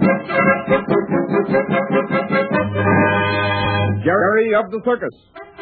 Jerry of the Circus.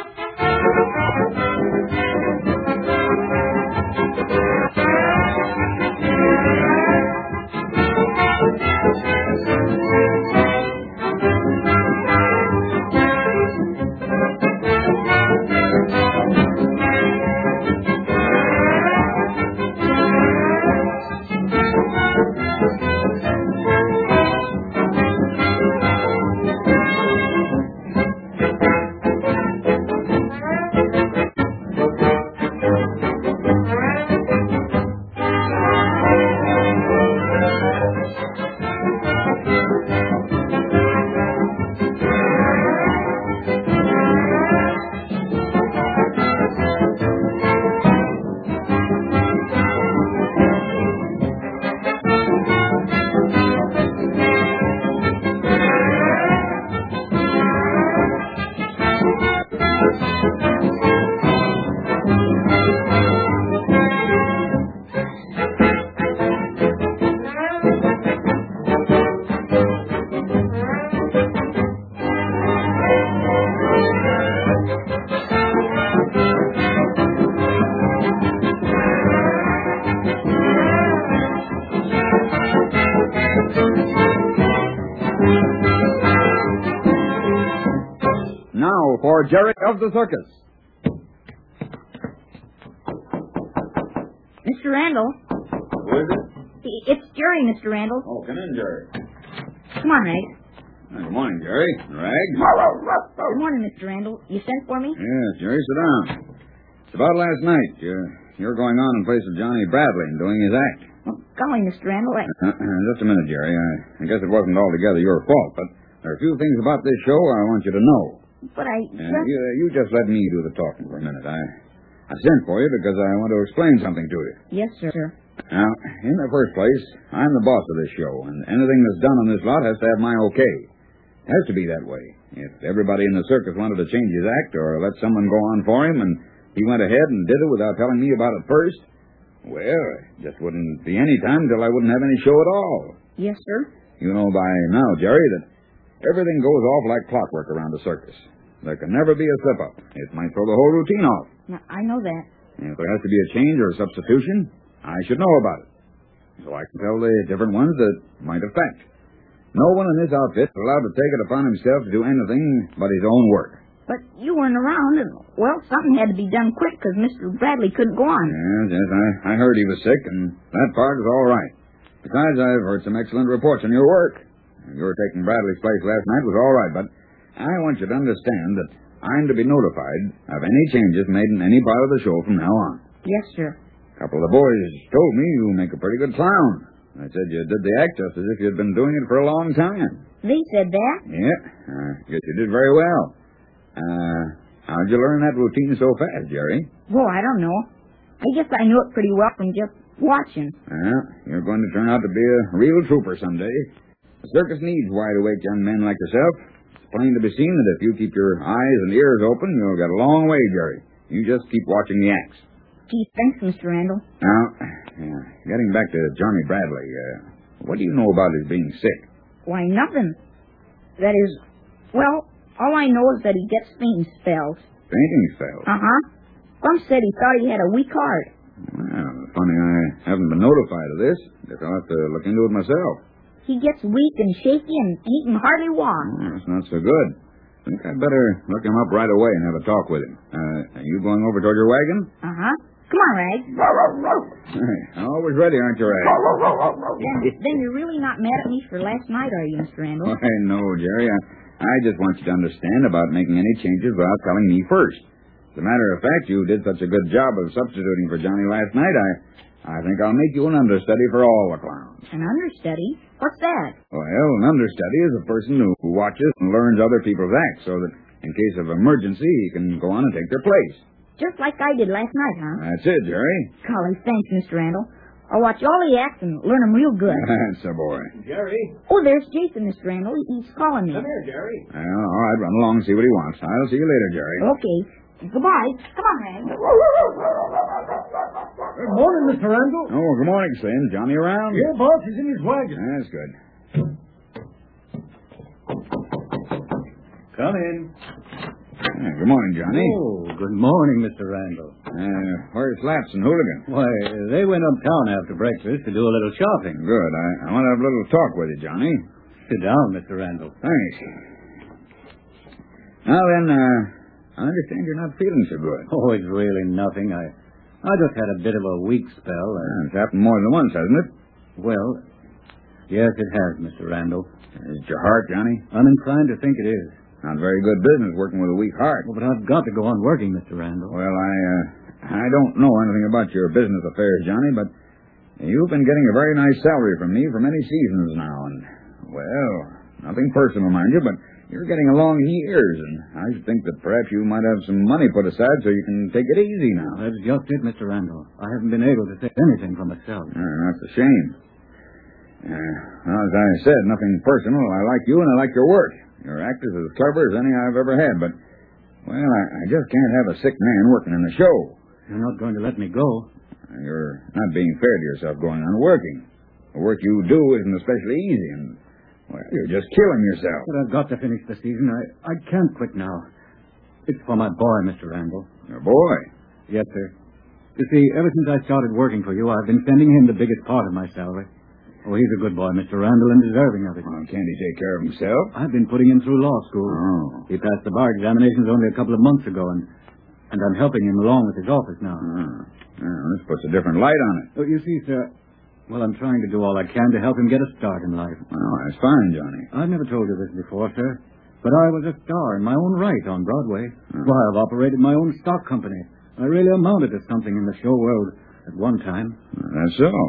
Now for Jerry of the Circus. Mr. Randall. Who is it? It's Jerry, Mr. Randall. Oh, come in, Jerry. Come on, Rag. Good morning, Jerry. Rag? Good morning, Mr. Randall. You sent for me? Yes, Jerry, sit down. It's about last night. You're going on in place of Johnny Bradley and doing his act. Oh, golly, Mr. Randall. Just a minute, Jerry. I guess it wasn't altogether your fault, but there are a few things about this show I want you to know. But I... You just let me do the talking for a minute. I sent for you because I want to explain something to you. Yes, sir. Now, in the first place, I'm the boss of this show, and anything that's done on this lot has to have my okay. It has to be that way. If everybody in the circus wanted to change his act or let someone go on for him, and he went ahead and did it without telling me about it first, well, it just wouldn't be any time till I wouldn't have any show at all. Yes, sir. You know by now, Jerry, that everything goes off like clockwork around the circus. There can never be a slip-up. It might throw the whole routine off. Now, I know that. If there has to be a change or a substitution, I should know about it, so I can tell the different ones that might affect. No one in this outfit is allowed to take it upon himself to do anything but his own work. But you weren't around, and, well, something had to be done quick because Mr. Bradley couldn't go on. Yes, I heard he was sick, and that part is all right. Besides, I've heard some excellent reports on your work. Your taking Bradley's place last night was all right, but I want you to understand that I'm to be notified of any changes made in any part of the show from now on. Yes, sir. A couple of the boys told me you make a pretty good clown. They said you did the act just as if you'd been doing it for a long time. They said that? Yeah, I guess you did very well. How'd you learn that routine so fast, Jerry? Well, I don't know. I guess I knew it pretty well from just watching. Well, you're going to turn out to be a real trooper someday. The circus needs wide-awake young men like yourself. It's plain to be seen that if you keep your eyes and ears open, you'll get a long way, Jerry. You just keep watching the acts. Gee, thanks, Mr. Randall. Now, getting back to Johnny Bradley, what do you know about his being sick? Why, nothing. That is, well, all I know is that he gets fainting spells. Fainting spells? Uh-huh. Bump said he thought he had a weak heart. Well, funny I haven't been notified of this. Guess I'll have to look into it myself. He gets weak and shaky and he can hardly walk. Oh, that's not so good. I think I'd better look him up right away and have a talk with him. Are you going over toward your wagon? Uh-huh. Come on, Rag. Hey, always ready, aren't you, Rag? Then you're really not mad at me for last night, are you, Mr. Randall? Why, no, Jerry. I just want you to understand about making any changes without telling me first. As a matter of fact, you did such a good job of substituting for Johnny last night, I think I'll make you an understudy for all the clowns. An understudy? What's that? Well, an understudy is a person who watches and learns other people's acts so that in case of emergency, he can go on and take their place. Just like I did last night, huh? That's it, Jerry. Golly, thanks, Mr. Randall. I'll watch all the acts and learn them real good. That's a boy. Jerry? Oh, there's Jason, Mr. Randall. He's calling me. Come here, Jerry. Well, all right, run along and see what he wants. I'll see you later, Jerry. Okay. Goodbye. Come on, Rag. Good morning, Mr. Randall. Oh, good morning, Slim. Johnny around? Yeah, boss. He's in his wagon. That's good. Come in. Good morning, Johnny. Oh, good morning, Mr. Randall. Where's Slaps and Hooligan? Why, they went uptown after breakfast to do a little shopping. Good. I want to have a little talk with you, Johnny. Sit down, Mr. Randall. Thanks. Now then, I understand you're not feeling so good. Oh, it's really nothing. I just had a bit of a weak spell. It's happened more than once, hasn't it? Well, yes, it has, Mr. Randall. Is it your heart, Johnny? I'm inclined to think it is. Not very good business working with a weak heart. Well, but I've got to go on working, Mr. Randall. Well, I don't know anything about your business affairs, Johnny, but you've been getting a very nice salary from me for many seasons now, and, well, nothing personal, mind you, but you're getting along in years, and I should think that perhaps you might have some money put aside so you can take it easy now. That's just it, Mr. Randall. I haven't been able to save anything for myself. That's a shame. Well, as I said, nothing personal. I like you and I like your work. Your act is as clever as any I've ever had, but, well, I just can't have a sick man working in the show. You're not going to let me go? You're not being fair to yourself going on working. The work you do isn't especially easy, and, well, you're just killing yourself. But I've got to finish the season. I can't quit now. It's for my boy, Mr. Randall. Your boy? Yes, sir. You see, ever since I started working for you, I've been sending him the biggest part of my salary. Oh, he's a good boy, Mr. Randall, and deserving of it. Well, can't he take care of himself? I've been putting him through law school. Oh. He passed the bar examinations only a couple of months ago, and I'm helping him along with his office now. Well, this puts a different light on it. Oh, you see, sir, well, I'm trying to do all I can to help him get a start in life. Well, that's fine, Johnny. I've never told you this before, sir, but I was a star in my own right on Broadway. Why, I've operated my own stock company. I really amounted to something in the show world at one time. That's so.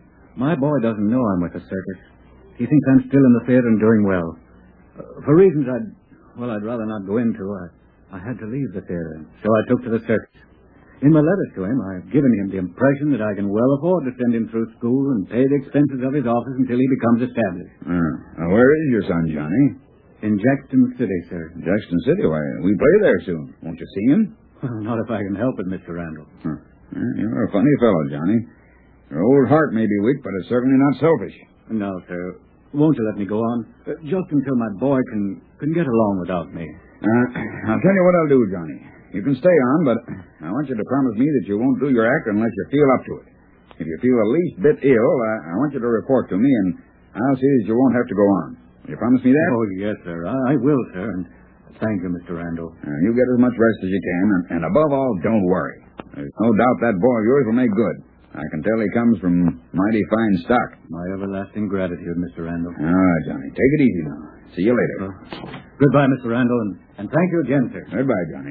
My boy doesn't know I'm with the circus. He thinks I'm still in the theater and doing well. For reasons I'd rather not go into, I had to leave the theater, so I took to the circus. In my letters to him, I've given him the impression that I can well afford to send him through school and pay the expenses of his office until he becomes established. Where is your son, Johnny? In Jackson City, sir. Jackson City? Why, we play there soon. Won't you see him? Well, not if I can help it, Mr. Randall. You're a funny fellow, Johnny. Your old heart may be weak, but it's certainly not selfish. No, sir. Won't you let me go on? Just until my boy can get along without me. I'll tell you what I'll do, Johnny. You can stay on, but I want you to promise me that you won't do your act unless you feel up to it. If you feel the least bit ill, I want you to report to me, and I'll see that you won't have to go on. Will you promise me that? Oh, yes, sir. I will, sir, and thank you, Mr. Randall. You get as much rest as you can, and above all, don't worry. There's no doubt that boy of yours will make good. I can tell he comes from mighty fine stock. My everlasting gratitude, Mr. Randall. All right, Johnny. Take it easy now. See you later. Goodbye, Mr. Randall, and thank you again, sir. Goodbye, Johnny.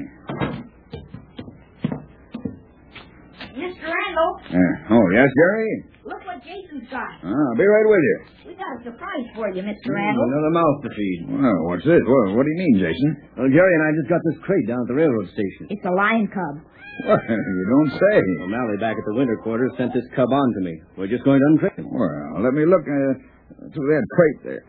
Mr. Randall, Oh, yes, Jerry? look what Jason's got. I'll be right with you. We got a surprise for you, Mr. Randall. Another mouth to feed. Well, what's this? What do you mean, Jason? Well, Jerry and I just got this crate down at the railroad station. It's a lion cub. What? You don't say. Well, Mally back at the winter quarters sent this cub on to me. We're just going to untrain him. Well, let me look through that crate there.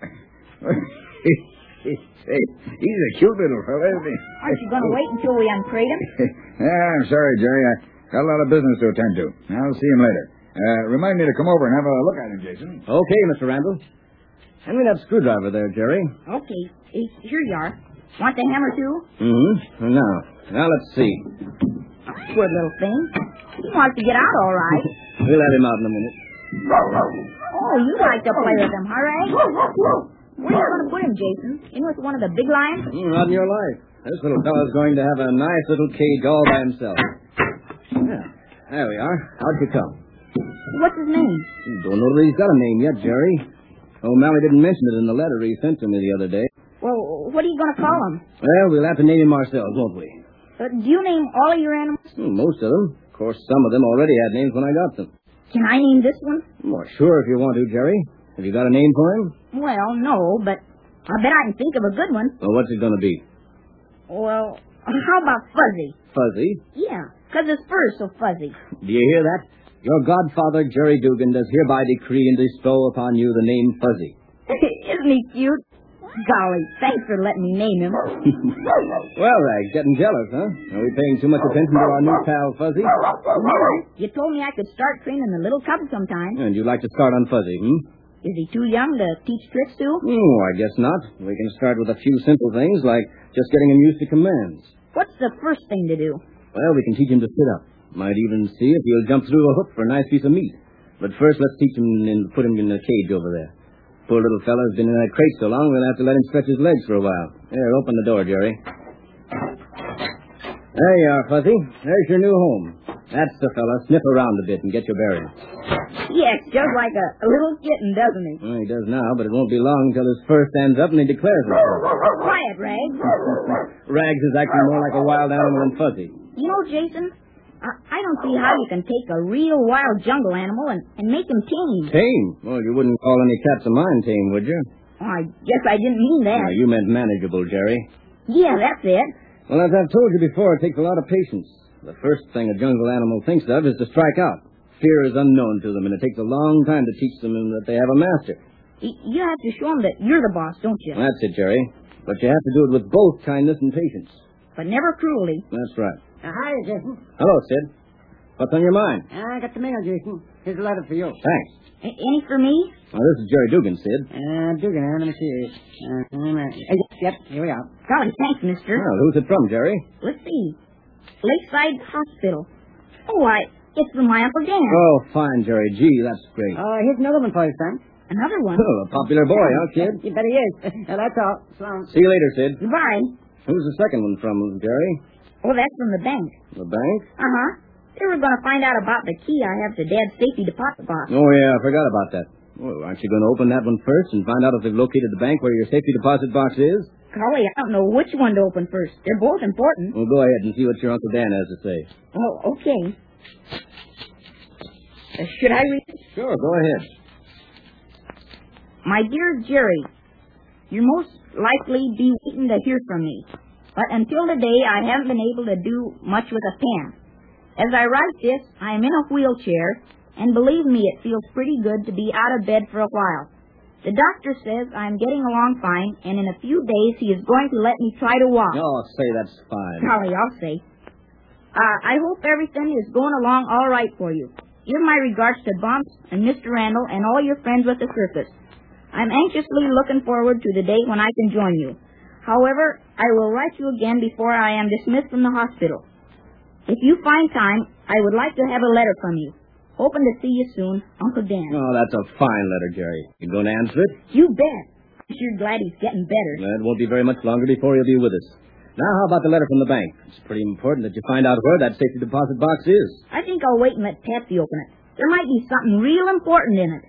He's a cute little fellow, isn't he? Aren't you going to wait until we uncrate him? I'm sorry, Jerry. I got a lot of business to attend to. I'll see him later. Remind me to come over and have a look at him, Jason. Okay, Mr. Randall. Hand me that screwdriver there, Jerry. Okay. Here you are. Want the hammer, too? Mm-hmm. Now let's see. Good little thing. He wants to get out all right. We'll let him out in a minute. Oh, you like to play with him, huh, Ray? Where are you going to put him, Jason? In with one of the big lions? Not in your life. This little fellow's going to have a nice little cage all by himself. Yeah, there we are. Out you come. What's his name? Don't know that he's got a name yet, Jerry. Oh, Mally didn't mention it in the letter he sent to me the other day. Well, what are you going to call him? Well, we'll have to name him ourselves, won't we? Do you name all of your animals? Most of them. Of course, some of them already had names when I got them. Can I name this one? Well, sure, if you want to, Jerry. Have you got a name for him? Well, no, but I bet I can think of a good one. Well, what's it going to be? Well, how about Fuzzy? Fuzzy? Yeah, because his fur's so fuzzy. Do you hear that? Your godfather, Jerry Dugan, does hereby decree and bestow upon you the name Fuzzy. Isn't he cute? Golly, thanks for letting me name him. Well, Rags, getting jealous, huh? Are we paying too much attention to our new pal, Fuzzy? Never. You told me I could start training the little cub sometime. And you'd like to start on Fuzzy, Is he too young to teach tricks to? Oh, I guess not. We can start with a few simple things, like just getting him used to commands. What's the first thing to do? Well, we can teach him to sit up. Might even see if he'll jump through a hook for a nice piece of meat. But first, let's teach him and put him in a cage over there. Poor little fellow's been in that crate so long, we'll have to let him stretch his legs for a while. Here, open the door, Jerry. There you are, Fuzzy. There's your new home. That's the fella. Sniff around a bit and get your bearings. He acts just like a little kitten, doesn't he? Well, he does now, but it won't be long until his fur stands up and he declares himself. Quiet, Rags. Rags is acting more like a wild animal than Fuzzy. You know, Jason, I don't see how you can take a real wild jungle animal and make him tame. Tame? Well, you wouldn't call any cats of mine tame, would you? Oh, I guess I didn't mean that. No, you meant manageable, Jerry. Yeah, that's it. Well, as I've told you before, it takes a lot of patience. The first thing a jungle animal thinks of is to strike out. Fear is unknown to them, and it takes a long time to teach them that they have a master. You have to show them that you're the boss, don't you? That's it, Jerry. But you have to do it with both kindness and patience. But never cruelty. That's right. Hi, Jason. Hello, Sid. What's on your mind? I got the mail, Jason. Here's a letter for you. Thanks. Any for me? Well, this is Jerry Dugan, Sid. Dugan, let me see. Yep, here we are. Golly, thanks, mister. Well, who's it from, Jerry? Let's see. Lakeside Hospital. Oh, it's from my Uncle Dan. Oh, fine, Jerry. Gee, that's great. Here's another one for you, son. Another one? Oh, a popular boy, huh, kid? You bet he is. That's all. So long. See you later, Sid. Goodbye. Who's the second one from, Jerry? Oh, that's from the bank. The bank? Uh-huh. They were going to find out about the key I have to Dad's safety deposit box. Oh, yeah, I forgot about that. Well, aren't you going to open that one first and find out if they've located the bank where your safety deposit box is? Golly, I don't know which one to open first. They're both important. Well, go ahead and see what your Uncle Dan has to say. Oh, okay. Should I read it? Sure, go ahead. My dear Jerry, you'll most likely be waiting to hear from me. But until today, I haven't been able to do much with a pen. As I write this, I am in a wheelchair, and believe me, it feels pretty good to be out of bed for a while. The doctor says I'm getting along fine, and in a few days he is going to let me try to walk. Oh, say that's fine. Golly, I'll say. I hope everything is going along all right for you. Give my regards to Bumps and Mr. Randall and all your friends with the circus. I'm anxiously looking forward to the day when I can join you. However, I will write you again before I am dismissed from the hospital. If you find time, I would like to have a letter from you. Hoping to see you soon, Uncle Dan. Oh, that's a fine letter, Jerry. You going to answer it? You bet. I'm sure glad he's getting better. Well, it won't be very much longer before he'll be with us. Now, how about the letter from the bank? It's pretty important that you find out where that safety deposit box is. I think I'll wait and let Patsy open it. There might be something real important in it.